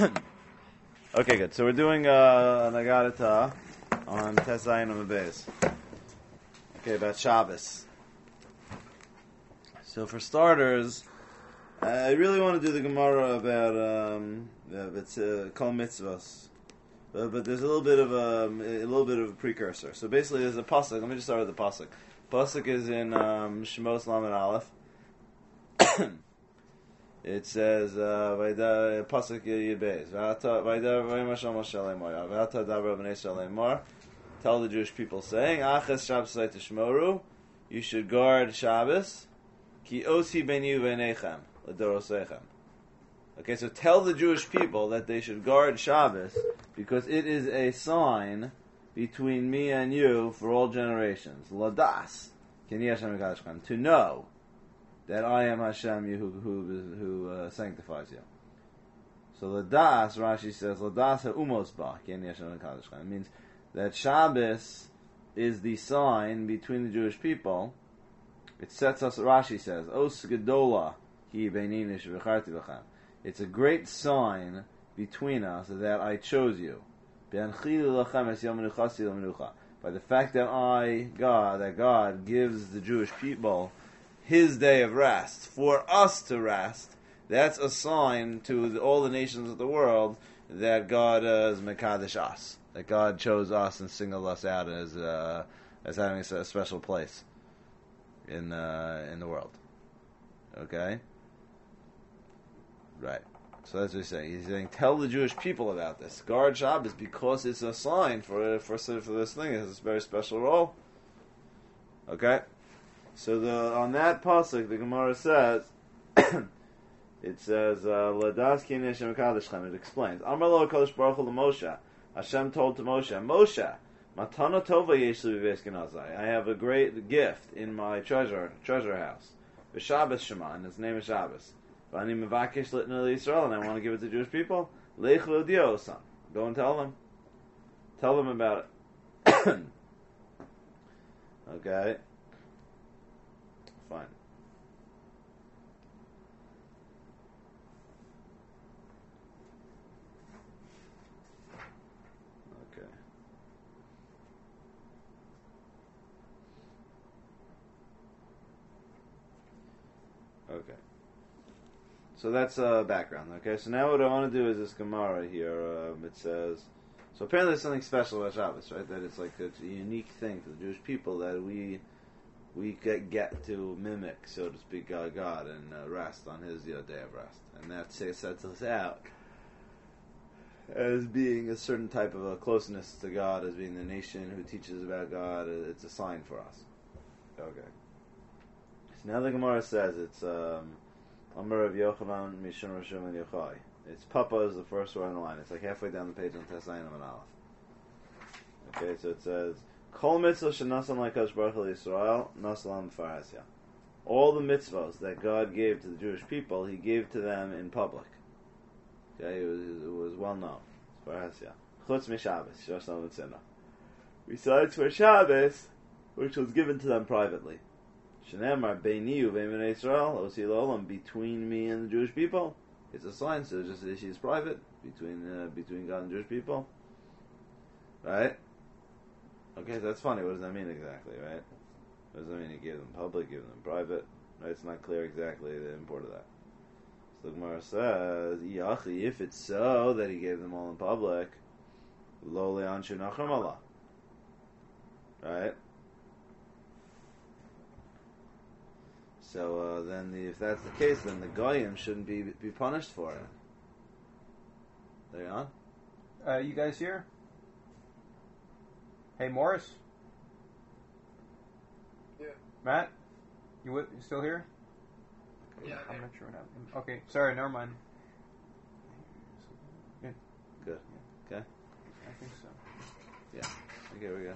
Okay, good. So we're doing Nagadata on Tesayin on the base. Okay, about Shabbos. So for starters, I really want to do the Gemara about it's Kol Mitzvos, but there's a little bit of a precursor. So basically, there's a pasuk. Let me just start with the pasuk. Pasuk is in Shemos Lamed Aleph. It says, Pasuk Yud Beis, tell the Jewish people, saying, Achas Shabbos Tishmoru, you should guard Shabbos, Ki osi benu v'nechem, l'dorosechem. Okay, so tell the Jewish people that they should guard Shabbos, because it is a sign between me and you for all generations. Ladas, to know that I am Hashem who sanctifies you. So Ladas, Rashi says, Ladas ha'umos ba, it means that Shabbos is the sign between the Jewish people. It sets us, Rashi says, Os gedola hi beininish v'charti v'chem. It's a great sign between us that I chose you. By the fact that God gives the Jewish people His day of rest, for us to rest, that's a sign to all the nations of the world that God is Mekadesh us, that God chose us and singled us out as having a special place in the world. Okay? Right. So that's what he's saying. He's saying, tell the Jewish people about this. Guard Shabbos because it's a sign for this thing. It has this very special role. Okay? So on that pasuk, the Gemara says, it says, Ladas ki Hashem Kadeshchem. It explains, Amar lo Kadosh Baruch Hu Moshe. Hashem told to Moshe, Moshe, Matana Tova yesh li b'beis Genazai. I have a great gift in my treasure house. V'Shabbos Shema, and its name is Shabbos. V'ani mevakesh litna Yisrael, and I want to give it to Jewish people. Leich l'odio son. Go and tell them. Tell them about it. Okay. Fine. Okay. Okay. So that's background. Okay. So now what I want to do is this Gemara here. It says, so apparently there's something special about Shabbos, right? That it's like it's a unique thing for the Jewish people that we get to mimic, so to speak, God and rest on His day of rest. And that sets us out as being a certain type of a closeness to God, as being the nation who teaches about God. It's a sign for us. Okay. So now the Gemara says it's Amar of Yochanan Mishon Rishon and Yochai. It's Papa is the first word on the line. It's like halfway down the page on Tesayin and Aleph. Okay, so it says, Kol mitzvah shenasan l'Hakadosh Baruch Hu Yisrael nasalam farasya. All the mitzvahs that God gave to the Jewish people, He gave to them in public. Okay, it was well known. Farasya. Chutz mishabbos shosam v'tzina. Besides for Shabbos, which was given to them privately. Shenemar beini u'beinei Yisrael osi l'olam, between me and the Jewish people. It's a sign, so just the issue is private between God and Jewish people. Right? Okay, so that's funny. What does that mean exactly, right? What does that mean? He gave them public, gave them private? Right? It's not clear exactly the import of that. So the Gemara says, Yachi, if it's so that He gave them all in public, Lo le'anshu nacham Allah. Right? So then, if that's the case, then the Goyim shouldn't be punished for it. There you on? You guys here? Hey, Morris? Yeah. Matt? You still here? Yeah. I'm not sure what happened. Okay, sorry, never mind. Good. Yeah. Okay. I think so. Yeah. Okay, we go.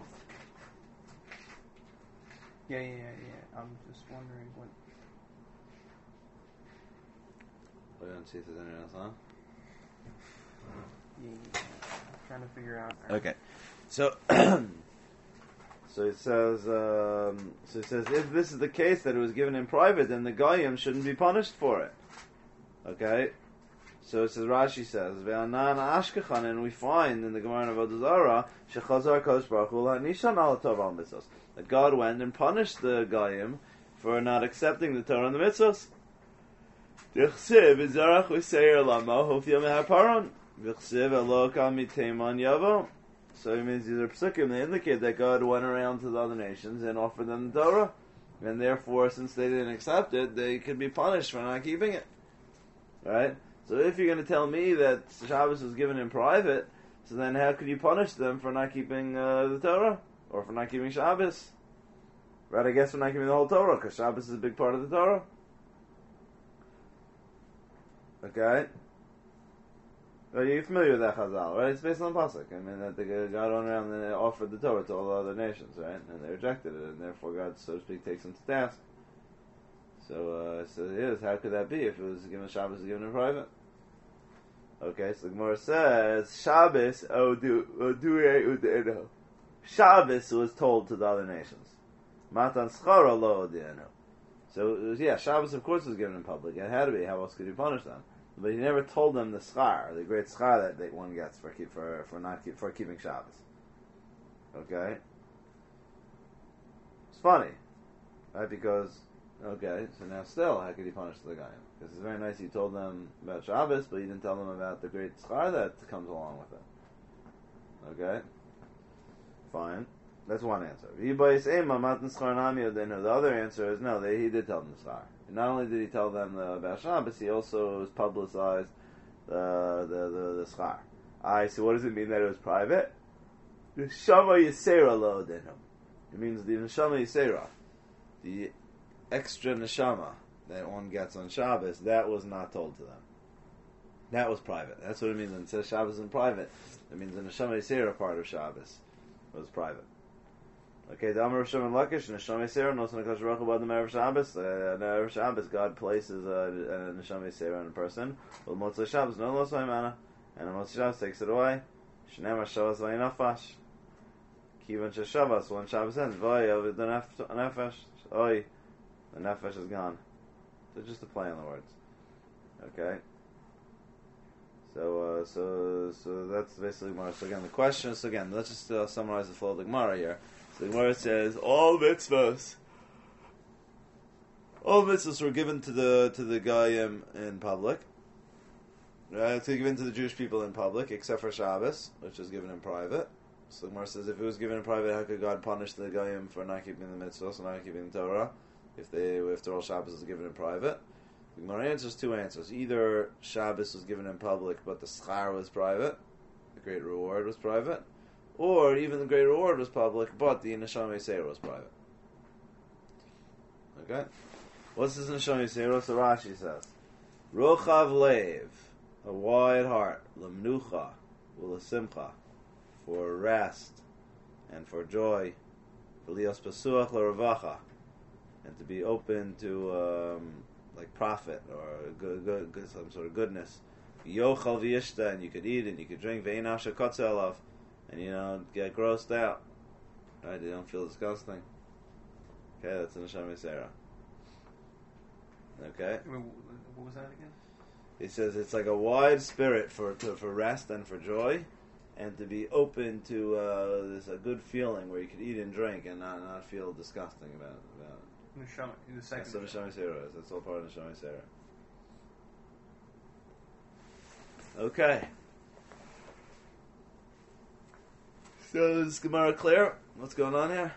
Yeah. I'm just wondering what... We're going to see if there's anything else on. Yeah. I'm trying to figure out... Okay. So, so it says, if this is the case that it was given in private, then the Goyim shouldn't be punished for it. Okay? So it says, Rashi says, Ve'anan ashkechan, and we find in the Gemara of Avodah Zarah, Shechazar Kodesh Baruch Hu Nishan al Torah al mitzvos, that God went and punished the Goyim for not accepting the Torah and the mitzvos. Dichsiv Izarach V'Seir Lama Hofya Mehar Paron V'Chsiv Elo Kam Miteiman Yavo. So it means these are psukim. They indicate that God went around to the other nations and offered them the Torah, and therefore, since they didn't accept it, they could be punished for not keeping it. Right? So if you're going to tell me that Shabbos was given in private, so then how could you punish them for not keeping the Torah? Or for not keeping Shabbos? Right, I guess for not keeping the whole Torah, because Shabbos is a big part of the Torah. Okay? Are you familiar with that Chazal, right? It's based on Pasuk. I mean, that God went around and offered the Torah to all the other nations, right? And they rejected it, and therefore God, so to speak, takes them to task. So yes, how could that be if it was given Shabbos was given in private? Okay, so the Gemara says Shabbos Oduye. Shabbos was told to the other nations. Matan Schara Lo Odinu. So it was, Shabbos of course was given in public. It had to be. How else could you punish them? But he never told them the schar, the great schar that one gets for keeping Shabbos. Okay, it's funny, right? Because so now still, how could he punish the guy? Because it's very nice he told them about Shabbos, but he didn't tell them about the great schar that comes along with it. Okay, fine. That's one answer. The other answer is no. He did tell them the schar. Not only did he tell them about Shabbos, he also publicized the schar. So what does it mean that it was private? Neshama Yisera lo odinu. It means the Neshama Yisera, the extra neshama that one gets on Shabbos, that was not told to them. That was private. That's what it means when it says Shabbos in private. It means the Neshama Yisera part of Shabbos was private. Okay, the Amar Rishon Lakish, Neshama Yisera, Nosan HaKadosh Baruch Hu about the Erev Shabbos. Erev Shabbos, God places a Neshama Yisera in a person. Well, Motzei Shabbos, no Losai Mana, and Motzei Shabbos takes it away. Shneimar Shabbos Vayinafash. Kivan Shabbos, when Shabbos ends, Vay of the Nefesh, Oy, the Nefesh is gone. So just a play on the words. Okay. So that's basically Gemara. So again, the question is, let's just summarize the flow of the Gemara here. So the Gemara says all mitzvahs were given to the Goyim in public. Right, to given to the Jewish people in public, except for Shabbos, which is given in private. So the Gemara says, if it was given in private, how could God punish the Goyim for not keeping the mitzvahs, not keeping the Torah, if all Shabbos is given in private? The Gemara answers two answers. Either Shabbos was given in public, but the schar was private, the great reward was private, or even the great reward was public, but the Neshama Yisera was private. Okay? What's this Neshama Yisera? So Rashi says, Rochav Lev, a wide heart, Lemnucha, Ulasimcha, for rest and for joy, for Lios Pasuach L'Ravacha, and to be open to like profit or good, some sort of goodness. Yochal v'yishta, and you could eat and you could drink. Ve'ein asher kotze alav, and you don't get grossed out. Right? You don't feel disgusting. Okay, that's an Neshama Yisera. Okay. What was that again? He says it's like a wide spirit for rest and for joy, and to be open to this a good feeling where you could eat and drink and not feel disgusting about it. Neshama, the second. That's what Neshama Yisera is. That's all part of Neshama Yisera. Okay. So is Gemara clear? What's going on here?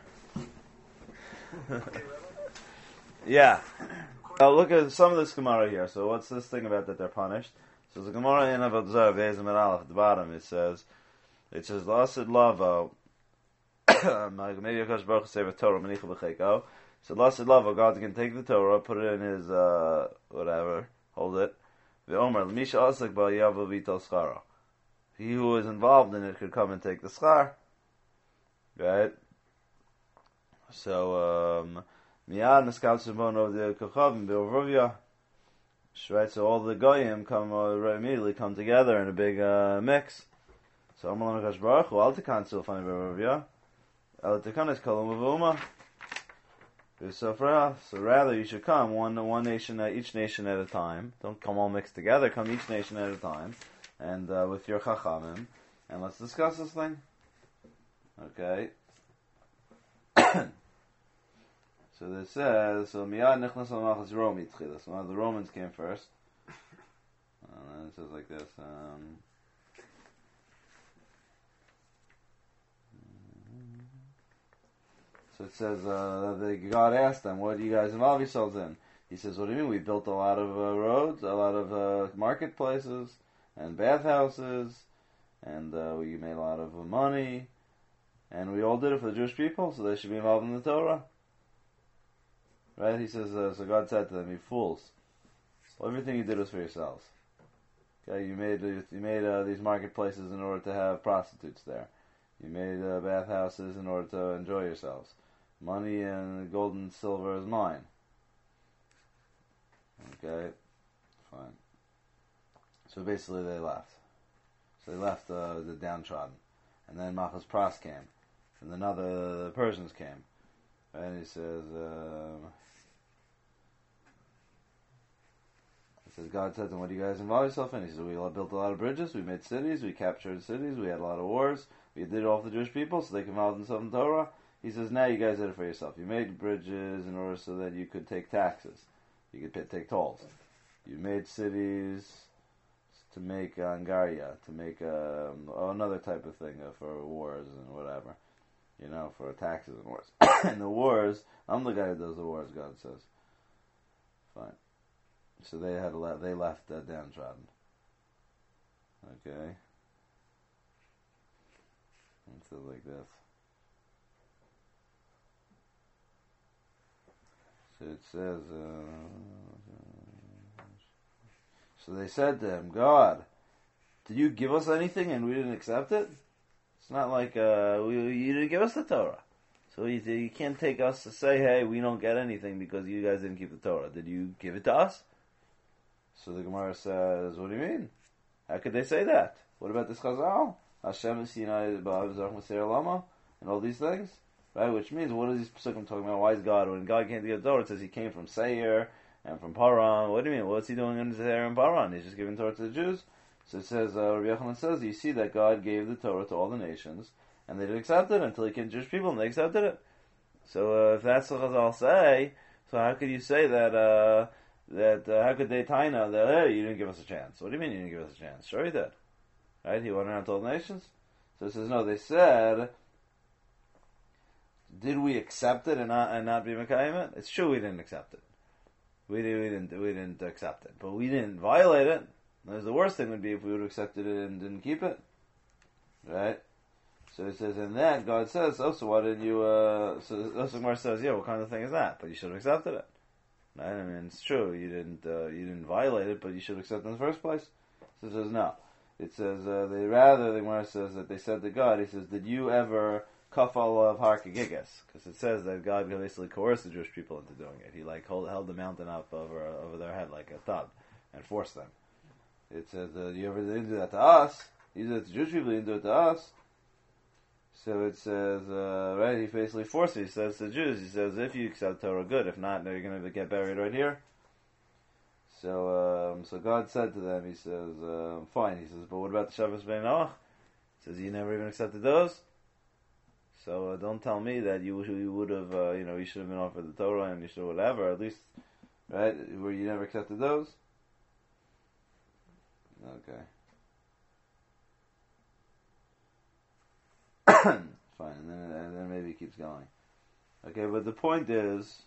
Yeah. Now look at some of this Gemara here. So what's this thing about that they're punished? So the Gemara in Avodah Zarah, Be'ezim and Aleph, at the bottom, it says, Lasid Lavo, maybe Akash Baruch Hu Sefer Torah, Menicha B'cheiko. So Lasid Lavo, God can take the Torah, put it in his, whatever, hold it. Ve'omer, L'misha Asik Ba Yavu V'Tol Schara. He who is involved in it could come and take the schar. Right? So, Miyad Neskal Shimon of the Kochavim Be'Ovrovia. Right, so all the Goyim immediately come together in a big mix. So Amalam Akash Baruch Hu Al Tekan Silfani Be'Ovrovia. Al Tekan is Kolom Avuma. So rather you should come one nation, each nation at a time. Don't come all mixed together. Come each nation at a time, and with your chachamim, and let's discuss this thing. Okay. So this says, miyad nichnas al-malchus Romi tchilas. Well, the Romans came first. And it says like this. So it says, God asked them, what do you guys involve yourselves in? He says, what do you mean? We built a lot of roads, a lot of marketplaces, and bathhouses, and we made a lot of money, and we all did it for the Jewish people, so they should be involved in the Torah. Right? He says, so God said to them, you fools, well, everything you did was for yourselves. Okay, you made these marketplaces in order to have prostitutes there. You made bathhouses in order to enjoy yourselves. Money and gold and silver is mine. Okay, fine. So basically they left. So they left the downtrodden. And then Malchus Pras came. And then the Persians came. And he says, God said to him, what do you guys involve yourself in? He said, we built a lot of bridges, we made cities, we captured cities, we had a lot of wars, we did it all for the Jewish people so they can involve themselves in Torah. He says, now you guys did it for yourself. You made bridges in order so that you could take taxes. You could take tolls. You made cities to make Angaria, to make another type of thing for wars and whatever. For taxes and wars. And the wars, I'm the guy who does the wars, God says. Fine. So they left downtrodden. Okay. And so like this. So it says, so they said to him, God, did you give us anything and we didn't accept it? It's not like you didn't give us the Torah. So you can't take us to say, hey, we don't get anything because you guys didn't keep the Torah. Did you give it to us? So the Gemara says, what do you mean? How could they say that? What about this Chazal? Hashem is Sinai Lama and all these things? Right? Which means, what is these Pesukim talking about? Why is God? When God came to give Torah, it says he came from Seir and from Paran. What do you mean? What's he doing in Seir and Paran? He's just giving Torah to the Jews. So it says, Rabbi Yochanan says, you see that God gave the Torah to all the nations, and they didn't accept it until he came to Jewish people, and they accepted it. So if that's what Chazal say, so how could you say that, how could they taina that, hey, you didn't give us a chance? What do you mean you didn't give us a chance? Sure he did. Right? He went around to all the nations. So it says, no, they said, did we accept it and not be Mekayim it? It's true we didn't accept it. We didn't accept it. But we didn't violate it. The worst thing would be if we would have accepted it and didn't keep it. Right? So it says, in that, God says, so why didn't you, so Gemara says, yeah, what kind of thing is that? But you should have accepted it. Right? I mean, it's true, you didn't violate it, but you should have accepted it in the first place. So it says, no. It says, the Gemara says that they said to God, he says, did you ever kafal of Harkagigas? Because it says that God basically coerced the Jewish people into doing it. He held the mountain up over their head like a tub and forced them. It says, you ever didn't do that to us? He said, the Jewish people didn't do it to us. So it says, right, he basically forced it. He says to the Jews, he says, if you accept Torah, good. If not, you're going to get buried right here. So God said to them, he says, fine. He says, but what about the Shabbos Bnei Noach? He says, you never even accepted those? So don't tell me that you would have, you should have been offered the Torah and you should have whatever, at least, right, where you never accepted those? Okay. Fine, and then maybe it keeps going. Okay, but the point is,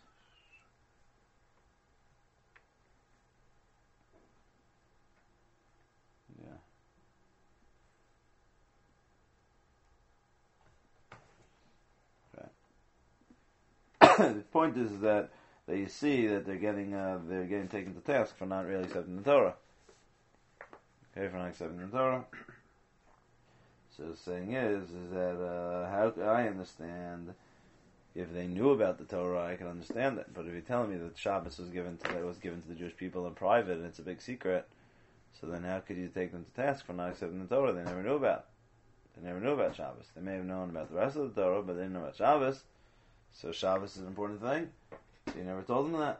the point is that you see that they're getting taken to task for not really accepting the Torah. Okay, for not accepting the Torah. So the saying is that how I understand, if they knew about the Torah, I can understand it. But if you're telling me that Shabbos was given to the Jewish people in private and it's a big secret, so then how could you take them to task for not accepting the Torah? They never knew about it. They never knew about Shabbos. They may have known about the rest of the Torah, but they didn't know about Shabbos. So Shabbos is an important thing. So you never told them that.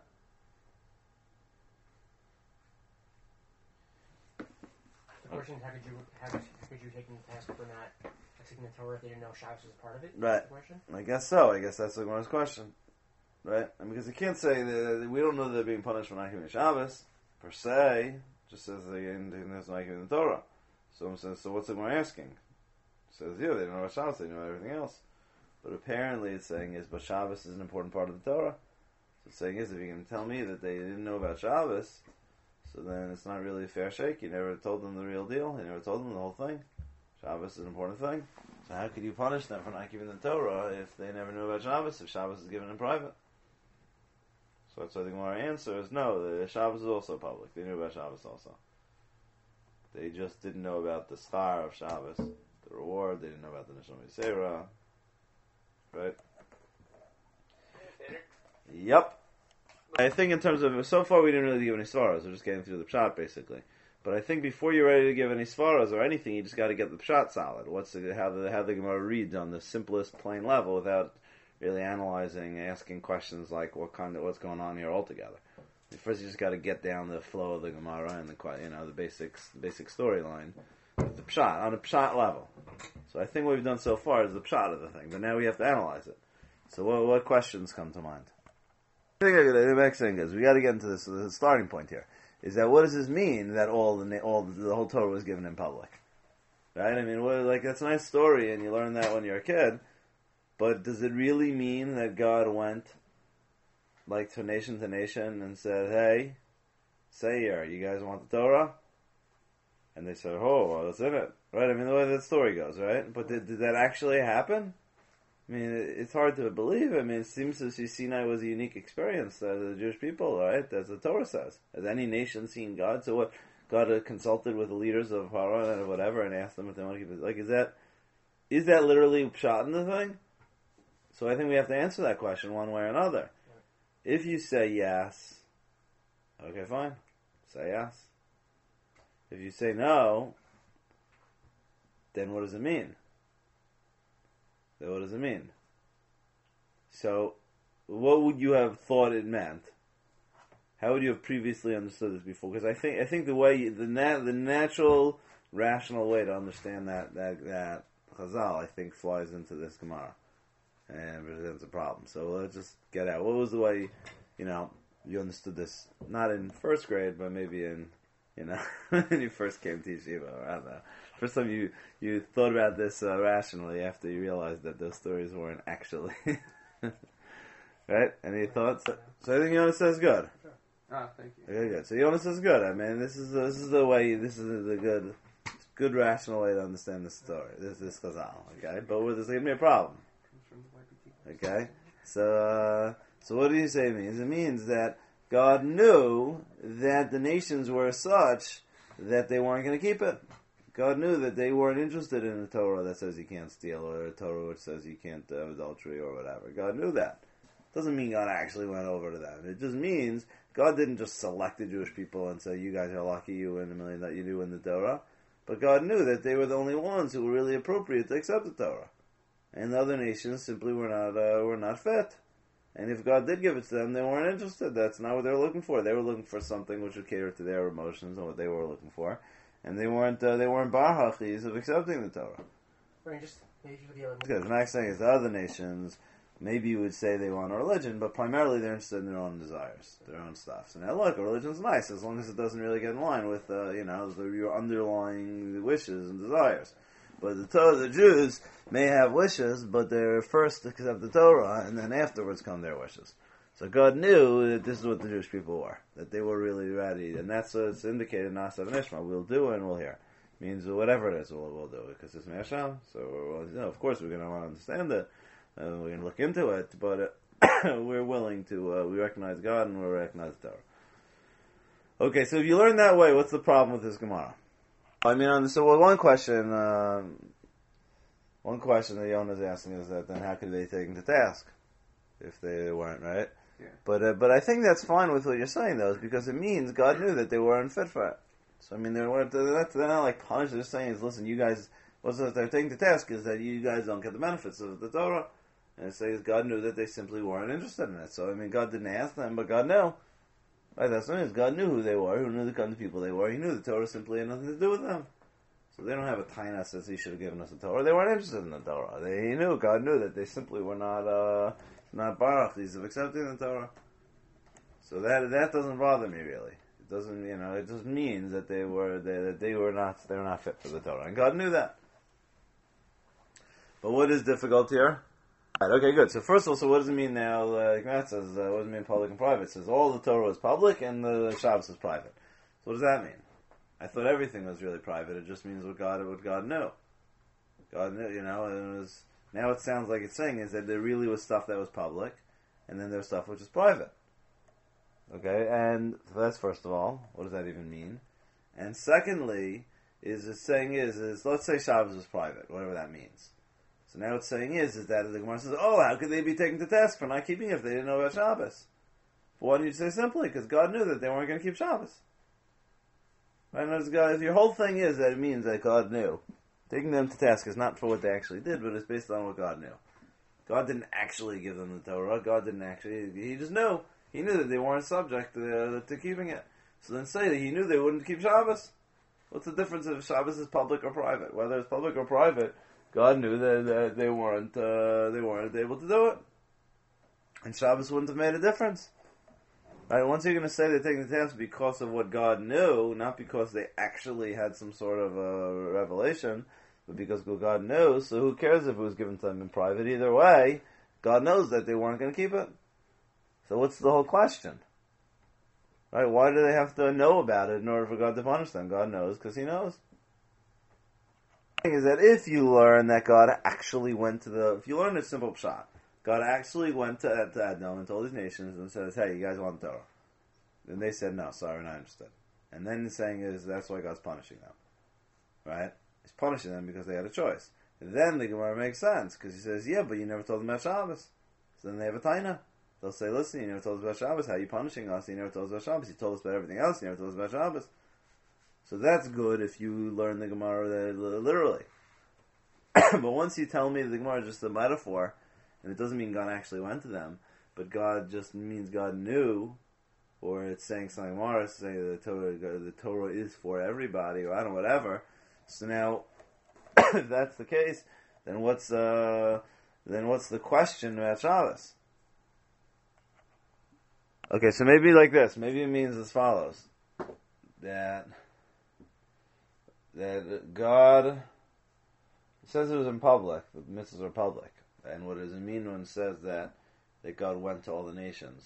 The question is, how could you take them to task for not accepting the Torah if they didn't know Shabbos was a part of it? Right. That's the question? I guess so. I guess that's the Gemara's question. Right? And because you can't say that we don't know that they're being punished for not keeping Shabbos, per se, just as they there's not keeping the Torah. So what's the Gemara asking? It says, yeah, they don't know about Shabbos, they know everything else. But apparently it's saying is, but Shabbos is an important part of the Torah. So it's saying is, if you're going to tell me that they didn't know about Shabbos, so then it's not really a fair shake. You never told them the real deal. You never told them the whole thing. Shabbos is an important thing. So how could you punish them for not keeping the Torah if they never knew about Shabbos, if Shabbos is given in private? So that's why the Gemara answer is no, the Shabbos is also public. They knew about Shabbos also. They just didn't know about the schar of Shabbos, the reward. They didn't know about the Neshama Yisera. Right? Yep. I think in terms of, so far we didn't really give any svaras. We're just getting through the pshat basically. But I think before you're ready to give any svaras or anything, you just got to get the pshat solid. How the Gemara reads on the simplest, plain level without really analyzing, asking questions like what's going on here altogether. First, you just got to get down the flow of the Gemara and the basic storyline, the pshat on a pshat level. So I think what we've done so far is the pshat of the thing, but now we have to analyze it. So what questions come to mind? I think the next thing is we got to get into this. The starting point here is that what does this mean that the whole Torah was given in public, right? I mean, that's a nice story, and you learn that when you're a kid. But does it really mean that God went to nation and said, "Hey, Seir, you guys want the Torah?" And they said, "Oh, well, that's in it." Right? I mean, the way that story goes, right? But did that actually happen? I mean, it's hard to believe. I mean, it seems as if Sinai was a unique experience to the Jewish people, right? As the Torah says. Has any nation seen God? So what? God consulted with the leaders of Paro and whatever and asked them if they want to keep it. Is that literally pshat in the thing? So I think we have to answer that question one way or another. If you say yes, okay, fine. Say yes. If you say no, then what does it mean? So, what would you have thought it meant? How would you have previously understood this before? Because I think the way the natural, rational way to understand that Chazal, I think, flies into this Gemara and presents a problem. So let's just get out. What was the way, you understood this? Not in first grade, but maybe in, when you first came to yeshiva. I don't know. First time you thought about this rationally after you realized that those stories weren't actually. Right? Any thoughts? So I think Yonah says good. Sure. Ah, thank you. Okay, good. So Yonah says good. I mean, this is the way. This is a good rational way to understand the story. This is Chazal. Okay, but there's going to be a problem. Okay, so what do you say it means? It means that God knew that the nations were such that they weren't going to keep it. God knew that they weren't interested in a Torah that says you can't steal, or a Torah which says you can't have adultery, or whatever. God knew that. Doesn't mean God actually went over to them. It just means God didn't just select the Jewish people and say, you guys are lucky, you win $1 million that you do in the Torah. But God knew that they were the only ones who were really appropriate to accept the Torah. And the other nations simply were not fit. And if God did give it to them, they weren't interested. That's not what they were looking for. They were looking for something which would cater to their emotions and what they were looking for. And they weren't bar hachis of accepting the Torah. Right, just maybe for the other. Because the next thing is the other nations, maybe you would say they want a religion, but primarily they're interested in their own desires, their own stuff. So now look, a religion's nice as long as it doesn't really get in line with your underlying wishes and desires. But the Jews may have wishes, but they're first to accept the Torah, and then afterwards come their wishes. So God knew that this is what the Jewish people were, that they were really ready, and that's what's indicated in Nasav and Ishma. We'll do and we'll hear. Means whatever it is, we'll do it because it's Hashem. So of course we're going to want to understand it, we're going to look into it, but we're willing to. We recognize God and we recognize the Torah. Okay, so if you learn that way, what's the problem with this Gemara? I mean, one question that Yonah is asking is that then how could they take him to task if they weren't, right? Yeah. But I think that's fine with what you're saying though, is because it means God knew that they were unfit for it. So I mean, they're not like punished. They're saying is, listen, you guys, what they're taking to task is that you guys don't get the benefits of the Torah, And it says God knew that they simply weren't interested in it. So, I mean, God didn't ask them, but God knew. Right, that's what it is. God knew who they were, who knew the kind of people they were. He knew the Torah simply had nothing to do with them. So they don't have a taina that says he should have given us the Torah. They weren't interested in the Torah. He knew, God knew that they simply were not barachis of accepting the Torah. So that doesn't bother me really. It doesn't, it just means that they were not fit for the Torah, and God knew that. But what is difficult here? Right, okay, good. So first of all, so what does it mean now? Like Matt says, what does it mean public and private? It says all the Torah is public and the Shabbos is private. So what does that mean? I thought everything was really private. It just means what God knew. God knew, and it was, now it sounds like it's saying is that there really was stuff that was public, and then there was stuff which is private. Okay, and so that's first of all. What does that even mean? And secondly, is it's saying is let's say Shabbos is private, whatever that means. So now what's saying is that the Gemara says, oh, how could they be taken to task for not keeping it if they didn't know about Shabbos? But why don't you say simply, because God knew that they weren't going to keep Shabbos. Right? If your whole thing is that it means that God knew. Taking them to task is not for what they actually did, but it's based on what God knew. God didn't actually give them the Torah. God didn't actually, he just knew. He knew that they weren't subject to keeping it. So then say that he knew they wouldn't keep Shabbos. What's the difference if Shabbos is public or private? Whether it's public or private, God knew that they weren't able to do it, and Shabbos wouldn't have made a difference. Right? Once you're going to say they're taking the task because of what God knew, not because they actually had some sort of revelation, but because God knows. So who cares if it was given to them in private? Either way, God knows that they weren't going to keep it. So what's the whole question? Right? Why do they have to know about it in order for God to punish them? God knows because He knows. Is that if you learn that God actually went to if you learn a simple pshat, God actually went to Edom and told these nations and says, hey, you guys want the Torah? And they said, no, sorry, we're not interested. And then the saying is, that's why God's punishing them. Right? He's punishing them because they had a choice. And then the Gemara makes sense, because he says, yeah, but you never told them about Shabbos. So then they have a taina. They'll say, listen, you never told us about Shabbos. How are you punishing us? You never told us about Shabbos. You told us about everything else. You never told us about Shabbos. So that's good if you learn the Gemara literally. But once you tell me the Gemara is just a metaphor, and it doesn't mean God actually went to them, but God just means God knew, or it's saying something more, saying the Torah is for everybody, or I don't know, whatever. So now, if that's the case, then what's the question about Shabbos? Okay, so maybe like this. Maybe it means as follows: that God says it was in public, the mitzvahs are public. And what does it mean when it says that God went to all the nations?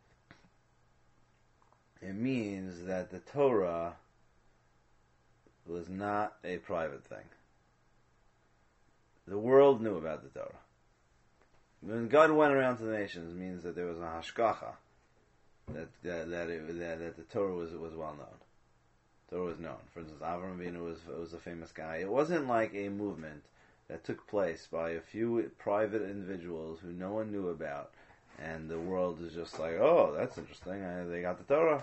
It means that the Torah was not a private thing. The world knew about the Torah. When God went around to the nations, it means that there was a hashgacha, that the Torah was well known. Torah was known. For instance, Avram Avinu was a famous guy. It wasn't like a movement that took place by a few private individuals who no one knew about, and the world is just like, oh, that's interesting. They got the Torah.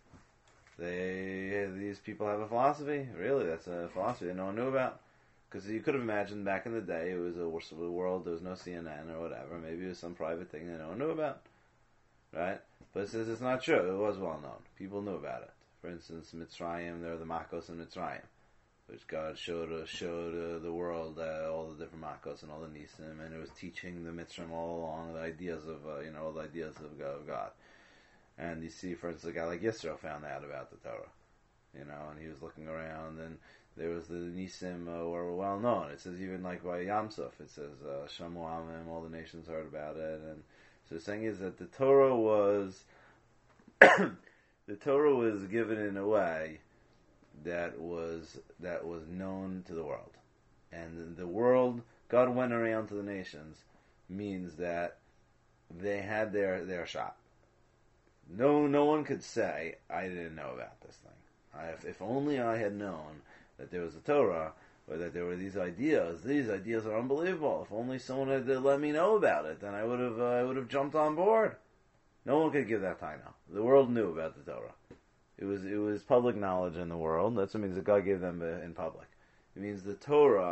These people have a philosophy. Really, that's a philosophy that no one knew about. Because you could have imagined back in the day, it was a world. There was no CNN or whatever. Maybe it was some private thing that no one knew about, right? But it says it's not true. It was well known. People knew about it. For instance, Mitzrayim, there were the Makos in Mitzrayim, which God showed the world all the different Makos and all the Nisim, and it was teaching the Mitzrayim all along the ideas of all the ideas of God. And you see, for instance, a guy like Yisro found out about the Torah, and he was looking around, and there was the Nisim were well known. It says even like by Yamsuf, it says Shamu Amim, all the nations heard about it, and so the thing is that the Torah was the Torah was given in a way that was known to the world, and the world, God went around to the nations, means that they had their shot. No one could say I didn't know about this thing. If only I had known that there was a Torah, or that there were these ideas. These ideas are unbelievable. If only someone had let me know about it, then I would have jumped on board. No one could give that time now. The world knew about the Torah. It was public knowledge in the world. That's what it means that God gave them in public. It means the Torah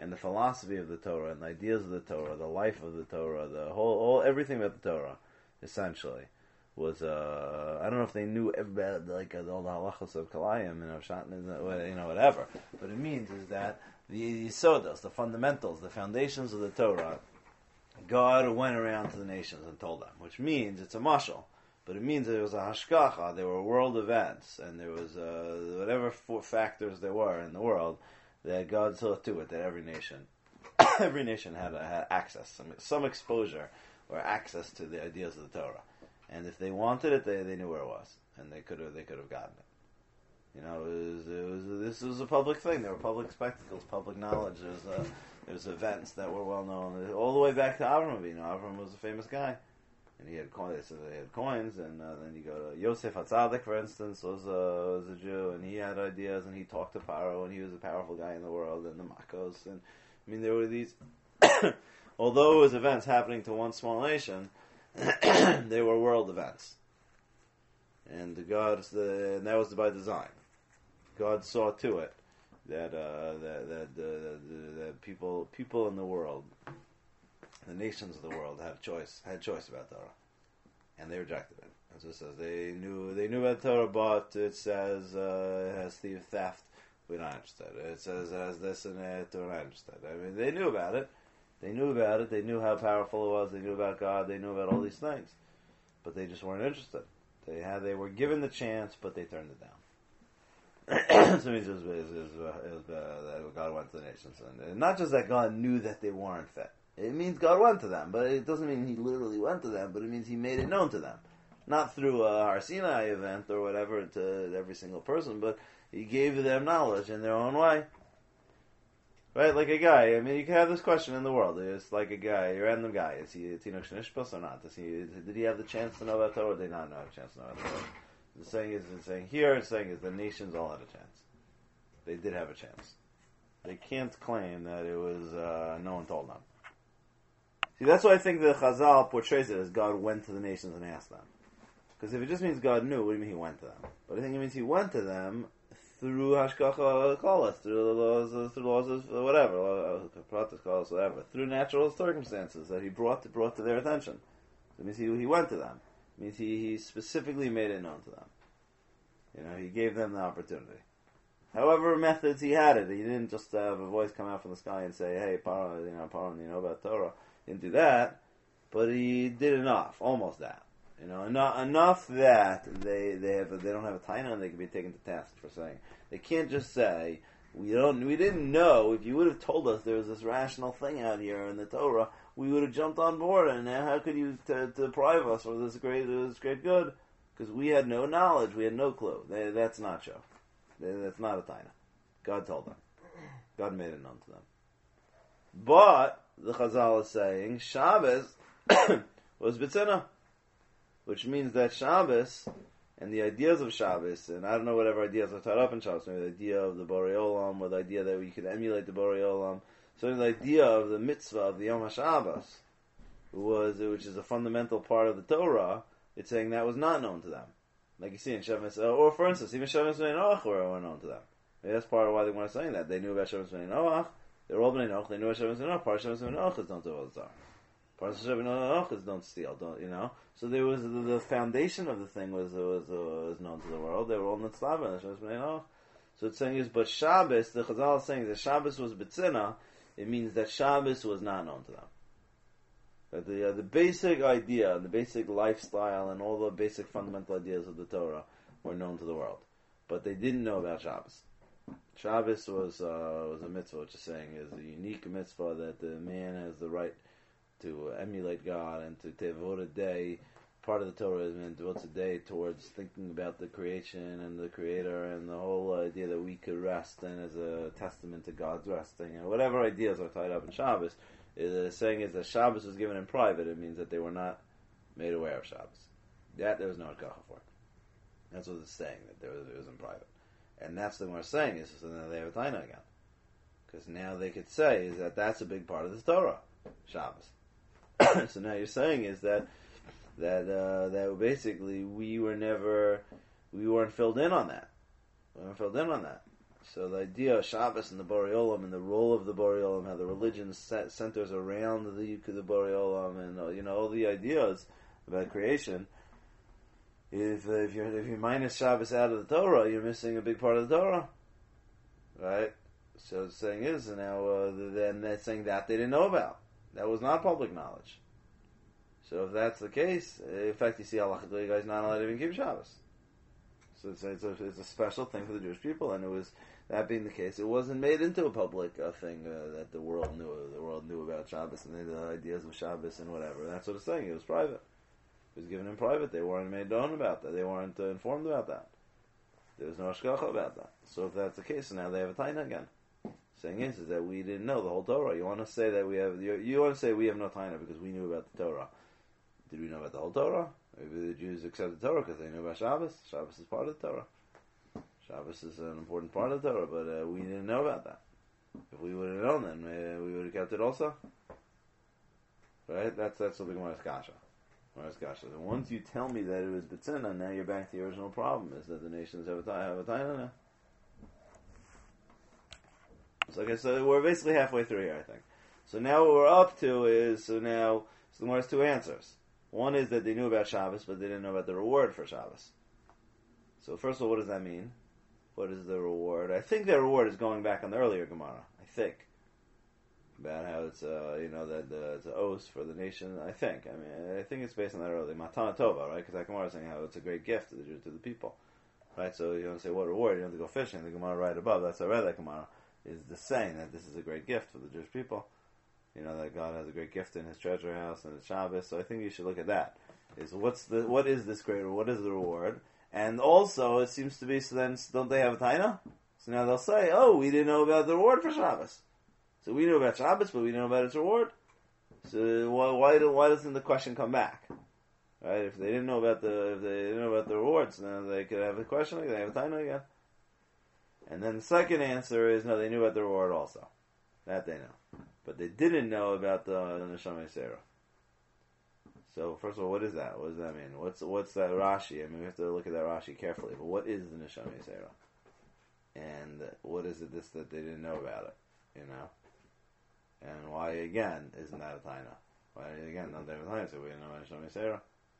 and the philosophy of the Torah, and the ideas of the Torah, the life of the Torah, the whole everything about the Torah, essentially, was I don't know if they knew about like all the halachos of Kalayim and of Shatnez, whatever. But it means is that the Yisodos, the fundamentals, the foundations of the Torah, God went around to the nations and told them, which means it's a mashal. But it means there was a hashkacha, there were world events, and there was whatever factors there were in the world that God saw to it that every nation had access, some exposure or access to the ideas of the Torah, and if they wanted it, they knew where it was, and they could have gotten it. This was a public thing. There were public spectacles, public knowledge. There's events that were well known all the way back to Avram Avinu. Avram was a famous guy. And he had coins. So they had coins, and then you go to Yosef Hatzadik, for instance, was a Jew, and he had ideas, and he talked to Paro, and he was a powerful guy in the world, and the Makos, and there were these. Although it was events happening to one small nation, they were world events, and and that was by design. God saw to it that people in the world, the nations of the world, had choice about Torah, and they rejected it. As it says, they knew about Torah, but it says it has theft. We're not interested. It says it has this and that. We're not interested. I mean, they knew about it. They knew how powerful it was. They knew about God. They knew about all these things, but they just weren't interested. They were given the chance, but they turned it down. So it means it was that God went to the nations, and not just that God knew that they weren't fit. It means God went to them, but it doesn't mean He literally went to them. But it means He made it known to them, not through a Har Sinai event or whatever to every single person, but He gave them knowledge in their own way. Right, like a guy. I mean, you can have this question in the world. It's like a guy, a random guy. Is he a Tinoch Shnishpas or not? Did he have the chance to know about Torah, or did he not have a chance to know about Torah? It's saying the nations all had a chance. They did have a chance. They can't claim that it was no one told them. See, that's why I think the Chazal portrays it as God went to the nations and asked them. Because if it just means God knew, what do you mean He went to them? But I think it means He went to them through Hashkacha Kolas, through the laws of whatever, through natural circumstances that He brought to their attention. So it means He went to them. It means He specifically made it known to them. He gave them the opportunity. However methods He had it, He didn't just have a voice come out from the sky and say, "Hey, Paro, Paro, you know about Torah." He didn't do that, but He did enough, almost that. Enough that they don't have a taina and they can be taken to task for saying. They can't just say, we didn't know. If you would have told us there was this rational thing out here in the Torah, we would have jumped on board, and now how could you deprive us of this great good? Because we had no knowledge, we had no clue. That's not show. That's not a taina. God told them. God made it known to them. But the Chazal is saying Shabbos was B'tzina, which means that Shabbos and the ideas of Shabbos, and I don't know whatever ideas are tied up in Shabbos, maybe the idea of the Borei Olam, or the idea that we could emulate the Borei Olam, so the idea of the mitzvah of the Yom HaShabbos, which is a fundamental part of the Torah, it's saying that was not known to them. Like you see in Shevet, or for instance, even Shevet Bnei Noach were known to them. Maybe that's part of why they weren't saying that. They knew about Shevet Bnei Noach, they were all Bnei Noach, they knew about Shevet Bnei Noach, part of Shevet Bnei Noach is known to all the Torah. Part of Shevet Bnei Noach is don't steal, So there was the foundation of the thing was known to the world. They were all Nitzlava, Shevet Bnei Noach. So it's saying is, but Shabbos, the Chazal is saying that Shabbos was B'tzina, it means that Shabbos was not known to them. That the basic idea, the basic lifestyle, and all the basic fundamental ideas of the Torah were known to the world. But they didn't know about Shabbos. Shabbos was a mitzvah, which is saying is a unique mitzvah that the man has the right to emulate God and to devote a day. Part of the Torah is man devotes a day towards thinking about the creation and the Creator and the whole idea that we could rest and as a testament to God's resting and whatever ideas are tied up in Shabbos. Saying is that Shabbos was given in private. It means that they were not made aware of Shabbos. That there was no hashkacha for. That's what it's saying, that it was in private. And that's what we're saying is so now they have a taina again. Because now they could say is that that's a big part of the Torah, Shabbos. So now you're saying is that basically we weren't filled in on that. We weren't filled in on that. So the idea of Shabbos and the Borei Olam and the role of the Borei Olam, how the religion centers around the Borei Olam, and all the ideas about creation. If you minus Shabbos out of the Torah, you're missing a big part of the Torah, right? So the saying is, now then they're saying that they didn't know about. That was not public knowledge. So if that's the case, in fact, you see halachically, you guys not allowed to even keep Shabbos. So it's a special thing for the Jewish people, and it was, that being the case, it wasn't made into a public thing that the world knew. The world knew about Shabbos and the ideas of Shabbos and whatever. That's what it's saying. It was private. It was given in private. They weren't made known about that. They weren't informed about that. There was no hashgacha about that. So if that's the case, now they have a taina again. Saying is that we didn't know the whole Torah. You want to say that we have? You want to say we have no taina because we knew about the Torah? Did we know about the whole Torah? Maybe the Jews accepted the Torah because they knew about Shabbos. Shabbos is part of the Torah. Shabbos is an important part of the Torah, but we didn't know about that. If we would have known, then we would have kept it also. Right? That's what the Gemara's kasha. And once you tell me that it was B'tzina, now you're back to the original problem, is that the nations have a taina now. So like I said, we're basically halfway through here, I think. So now what we're up to is, so the Gemara has two answers. One is that they knew about Shabbos, but they didn't know about the reward for Shabbos. So first of all, what does that mean? What is the reward? I think the reward is going back on the earlier Gemara. I think. About how it's, that it's an oath for the nation. I think it's based on that earlier. Matana Tova, right? Because that Gemara is saying how it's a great gift to the Jews, to the people. Right? So you don't say what reward, you don't have to go fishing. The Gemara right above, that's I read that Gemara, is the saying that this is a great gift for the Jewish people. That God has a great gift in His treasure house and His Shabbos. So I think you should look at that. What is this great? What is the reward? And also, it seems to be. So then, don't they have a taina? So now they'll say, "Oh, we didn't know about the reward for Shabbos. So we knew about Shabbos, but we didn't know about its reward. So why doesn't the question come back? Right? If they didn't know about the rewards, then they could have a question again. They have a taina again. And then the second answer is no, they knew about the reward also. That they know. But they didn't know about the Neshama Yisera. So first of all, what is that? What does that mean? What's that Rashi? I mean, we have to look at that Rashi carefully. But what is the Neshama Yisera? And what is it that they didn't know about it? And why again isn't that a taina? Why again don't they have a taina? So we didn't know about Neshama Yisera.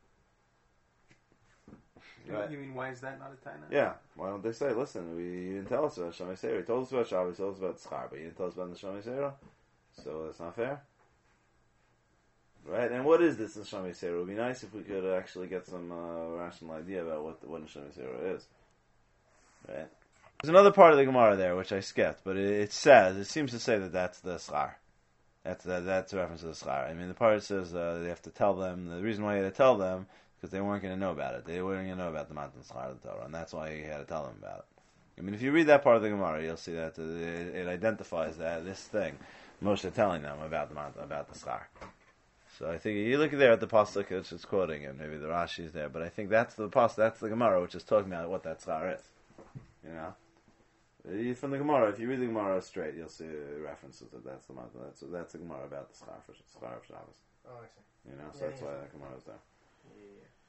Right. You mean why is that not a taina? Yeah. Why don't they say, listen, you didn't tell us about Neshama Yisera. You told us about Shabbos, you told us about Schar, but you didn't tell us about Neshama Yisera? So that's not fair. Right? And what is this Neshama Yisera? It would be nice if we could actually get some rational idea about what Neshama Yisera is. Right? There's another part of the Gemara there, which I skipped, but it seems to say that that's the Schar. That's a reference to the Schar. I mean, the part says they have to tell them, the reason why you had to tell them, because they weren't going to know about it. They weren't going to know about the mountain Schar of the Torah, and that's why you had to tell them about it. I mean, if you read that part of the Gemara, you'll see that it identifies that this thing, Moshe telling them about the Schar. So I think you look there at the pasuk, it's quoting it. Maybe the Rashi is there, but I think that's the pasuk, that's the Gemara, which is talking about what that Schar is. From the Gemara, if you read the Gemara straight, you'll see references that that's the Gemara about the Schar of Shabbos. Oh, I see. So that's why that Gemara is there. Yeah.